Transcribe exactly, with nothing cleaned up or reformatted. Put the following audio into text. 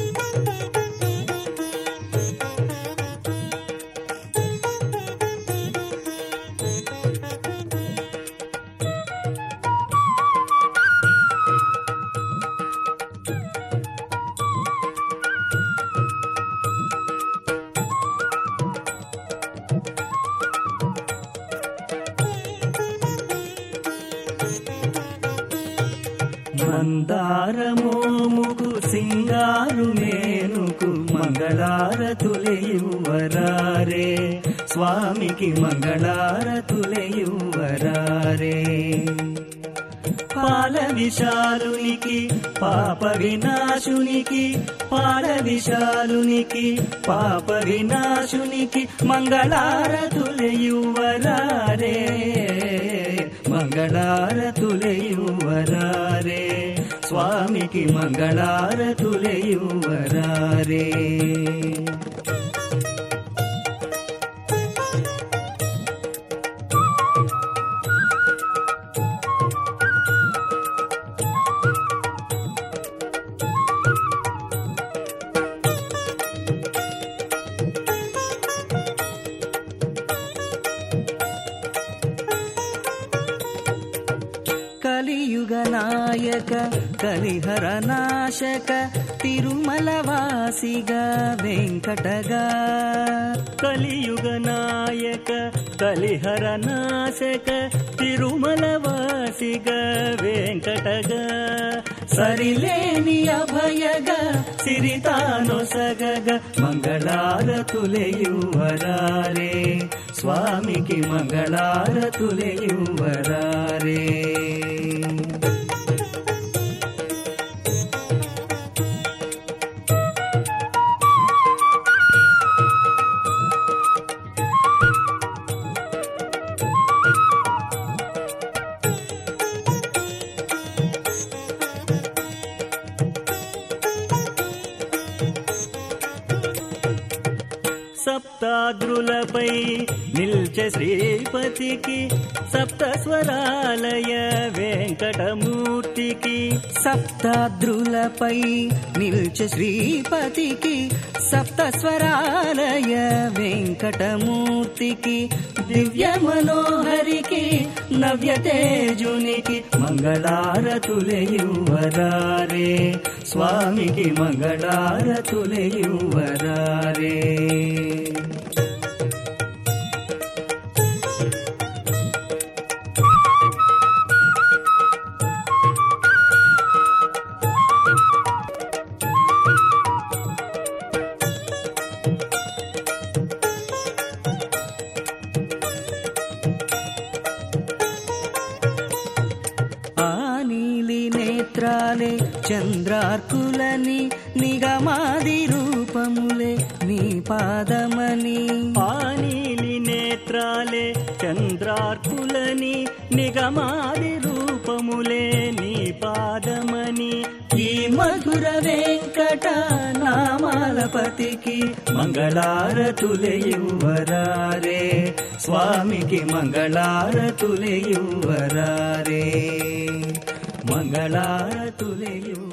మందారమోముకు సింగారు మేనుకు మంగళారతులయువరారే స్వామికి మంగళారతులయువరారే పాల విశాలునికి పాప వినాశునికి పాల విశాలునికి పాప వినాశునికి మంగళారతులయువరారే మంగళారతులయువరారే స్వామికి మంగళారతులయువరారే కలియుగ నాయక కలిహర నాశక తిరుమల వాసిగా వెంకటగా కలియుగ నాయక కలిహర నాశక తిరుమల వాసిగా వెంకటగా సరిలేని అభయగా సిరితానొసగగ మంగళారతులయువరారే స్వామికి మంగళారతులయువరారే సప్తాద్రులపై నిల్చె శ్రీపతికి సప్త స్వరాలయ వెంకటమూర్తికి సప్తాద్రులపై నిల్చె శ్రీపతికి సప్త స్వరాలయ వెంకటమూర్తికి దివ్య మనోహరికి నవ్య తేజునికి మంగళారతులయువరారే స్వామికి మంగళారతులయువరారే నేత్రాలే చంద్రార్కులని నిగమాది రూపములే నీ పాదమని ఆ నీలి నేత్రాలే చంద్రార్కులని నిగమాది రూపములే నీ పాదమని ఈ మధుర వెంకట నామాలపతికి మంగళారతులయువరారే స్వామికి మంగళారతులయువరారే మంగళారతులయు